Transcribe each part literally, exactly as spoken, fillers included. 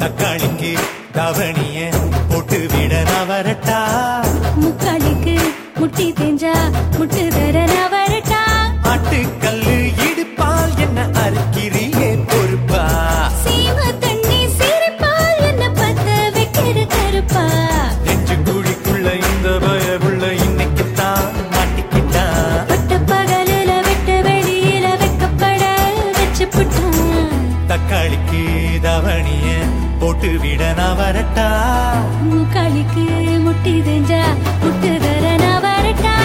தக்காளிக்கு தவணிய போட்டு விட நவரட்டா முக்காளிக்கு முட்டி தேஞ்சா முட்டு தர நவரட்டா ஆட்டுக்கல்லு இடுப்பால் என்ன அறுக்கிறியே பொறுப்பா சீம தண்ணி சிரிப்பால் என்ன பத்த வைக்கிற கருப்பா நெஞ்சு குழிக்குள்ள இந்த பயவுள்ள இன்னைக்குத்தான் மாட்டிக்கிட்டா பட்ட பகலில வெட்ட வெளியில வைக்கப்பட வச்சு புட்டான் தக்காளிக்கு தவணிய போட்டு விட நவரட்டா முக்காளிக்கு முட்டி தேஞ்சா முட்டு தர நவரட்டா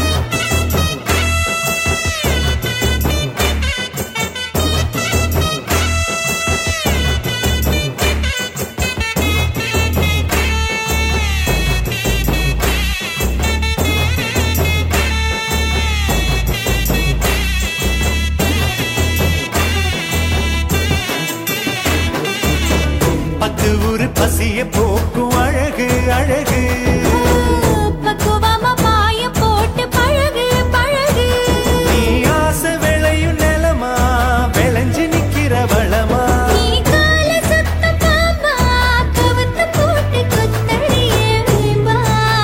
பத்து ஊரு பசிய போக்கும் அழகு அழகு பக்குவமா பாய போட்டு பழகு பழகு நீ ஆசை விளையும் நிலமா விளைஞ்சு நிக்கிற வளமா நீ கால சுத்த பாம்பா கவுத்து போட்டு கொத்தடியே வீம்பா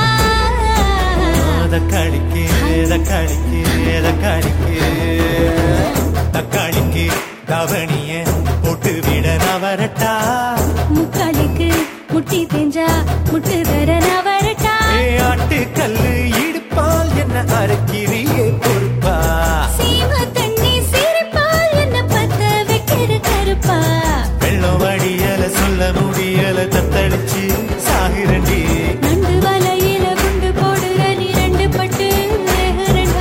தக்காளிக்கு தக்காளிக்கு தக்காளிக்கு தக்காளிக்கு தவணிய போட்டு விட நவரட்டா முக்காளிக்கு முட்டி தேஞ்சா முட்டு தர நவரட்டா ஏ ஆட்டுக்கல்லு இடுப்பால் என்ன அறுக்கிறியே பொறுப்பா சீம தண்ணி சிரிப்பால் என்ன பத்த வைக்கிற கருப்பா வெள்ளம் வடியல சொல்ல முடியல தத்தளிச்சு சாகுரண்டி நண்டு வலையில குண்டு போடுற நீ ரெண்டு பட்டு வேகுறண்டா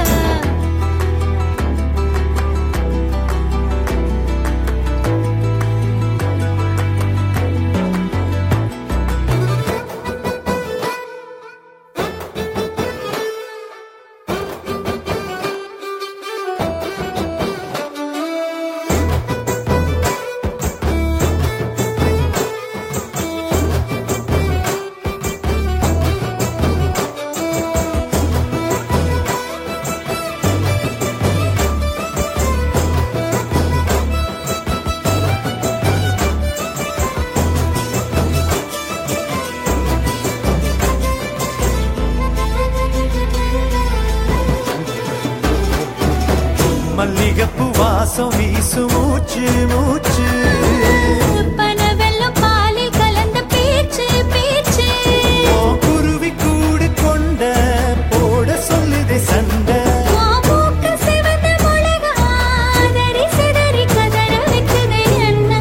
மல்லிகப்பு வாசம் வீசு மூச்சு மூச்சு பனவெல்லம் பாலில் கலந்த பேச்சு பேச்சு ஓ குருவி கூடு கொண்ட போட சொல்லுதே சண்டை உன் மூக்கு சிவந்த மிளகா, அதறி சிதறி கதற வைக்குதே அண்ணா.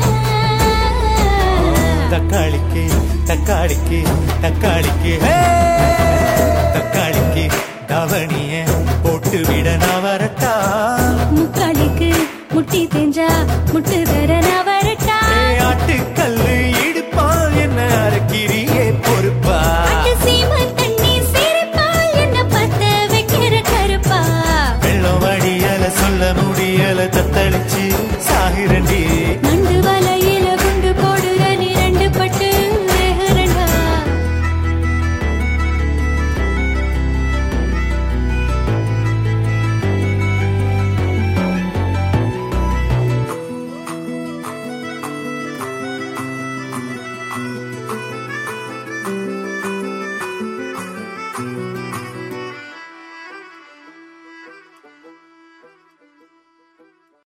தக்காளிக்கு தக்காளிக்கு தக்காளிக்கு ஹே! தக்காளிக்கு தவணிய போட்டு விட நவரட்டா முக்காளிக்கு முட்டி தேஞ்சா முட்டு தர